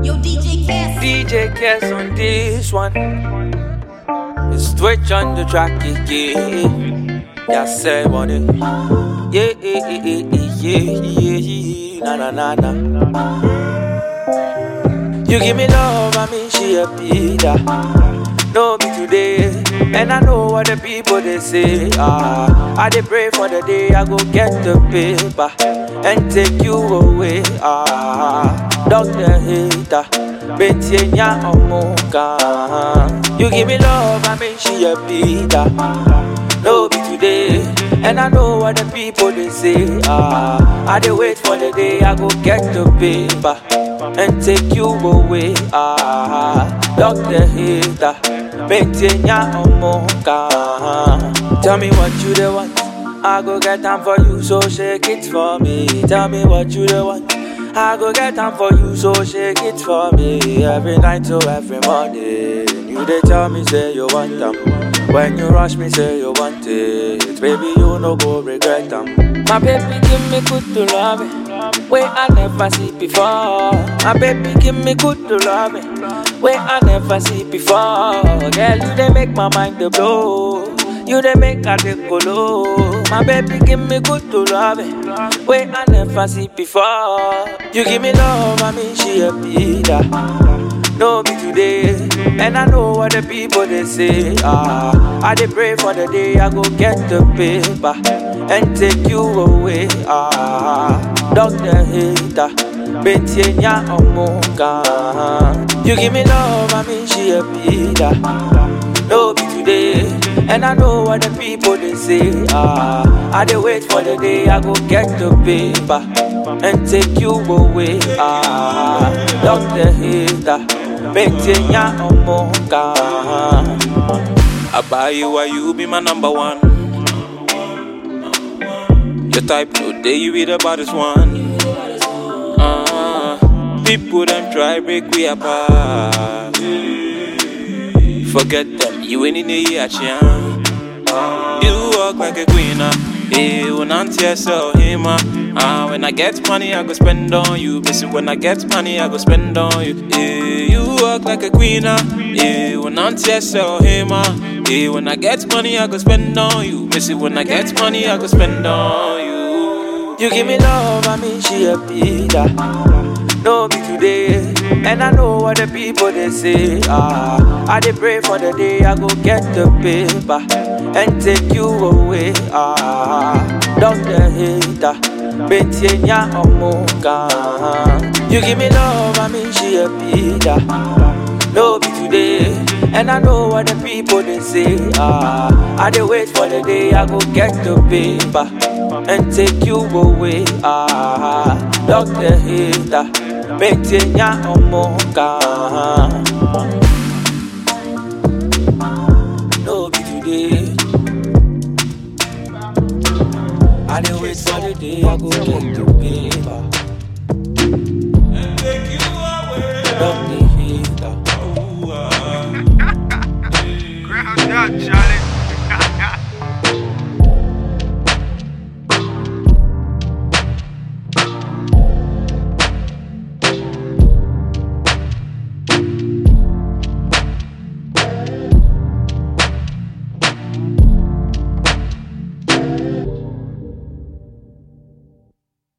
Yo, DJ Cass. DJ Cass on this one. It's Twitch on the track again. Yeah, say what it. Yeah, yeah, yeah, yeah, yeah, yeah. Na na na na. You give me love, I mean she a beater. No be today, and I know what the people they say. I dey pray for the day I go get the paper and take you away. Doctor hater, Betienya Omoka. You give me love, I mean she a beater. No be today, and I know what the people they say. I dey wait for the day I go get the paper and take you away. Doctor hater, Betienya Omoka. Tell me what you the want, I go get time for you, so shake it for me. Tell me what you the want, I go get time for you, so shake it for me. Every night to every morning, you they tell me say you want them. When you rush me say you want it, baby you no go regret them. My baby give me good to love it, way I never see before. My baby give me good to love it, way I never see before. Girl you they make my mind to blow, you they make a dey go low. My baby give me good to love it, way I never see before. You give me love, I mean she a beater. No be today, and I know what the people they say. I dey pray for the day I go get the paper and take you away. Doctor hater, Betienya Omoka. You give me love, I mean she a beater. No be today, and I know what the people they say. I dey wait for the day I go get the paper and take you away. Doctor hater, Betienya Omoka. I buy you while you be my number one. Your type today you be the baddest one. People them try break we apart. Forget them, you ain't in the action. You walk like a queen, when I'm so him. When I get money, I go spend on you. Listen, when I get money, I go spend on you. You walk like a queen, when I'm so him. When I get money, I go spend on you. Listen, when I get money, I go spend on you. You give me love, I mean she a beater. No be today, and I know what the people they say. I dey pray for the day I go get the paper and take you away. Doctor hater, Betienya Omoka. You give me love, I mean she a beater. No be today, and I know what the people they say. I dey wait for the day I go get the paper and take you away. Doctor hater, Betienya Omoka. No be today, I dey wait for the day I go get the paper and take you away.